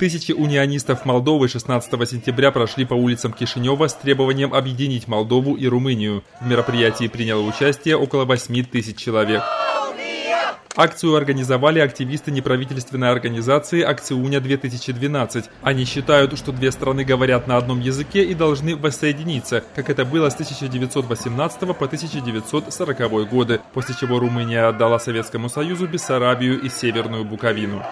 Тысячи унионистов Молдовы 16 сентября прошли по улицам Кишинева с требованием объединить Молдову и Румынию. В мероприятии приняло участие около 8 тысяч человек. Акцию организовали активисты неправительственной организации «Акциуня-2012». Они считают, что две страны говорят на одном языке и должны воссоединиться, как это было с 1918 по 1940 годы, после чего Румыния отдала Советскому Союзу Бессарабию и Северную Буковину.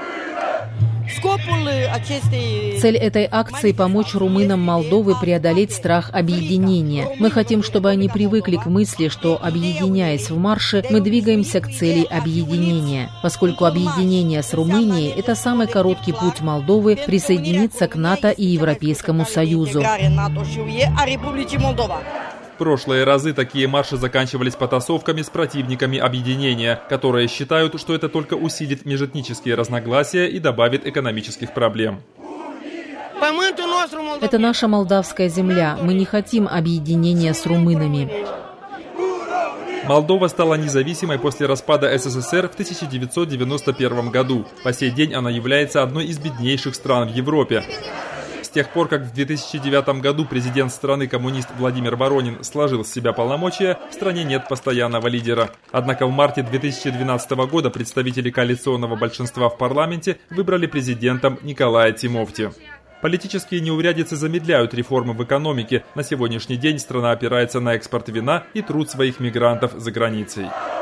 Цель этой акции – помочь румынам Молдовы преодолеть страх объединения. Мы хотим, чтобы они привыкли к мысли, что, объединяясь в марше, мы двигаемся к цели объединения. Поскольку объединение с Румынией – это самый короткий путь Молдовы присоединиться к НАТО и Европейскому Союзу. В прошлые разы такие марши заканчивались потасовками с противниками объединения, которые считают, что это только усилит межэтнические разногласия и добавит экономических проблем. Это наша молдавская земля. Мы не хотим объединения с румынами. Молдова стала независимой после распада СССР в 1991 году. По сей день она является одной из беднейших стран в Европе. С тех пор, как в 2009 году президент страны коммунист Владимир Воронин сложил с себя полномочия, в стране нет постоянного лидера. Однако в марте 2012 года представители коалиционного большинства в парламенте выбрали президентом Николая Тимофти. Политические неурядицы замедляют реформы в экономике. На сегодняшний день страна опирается на экспорт вина и труд своих мигрантов за границей.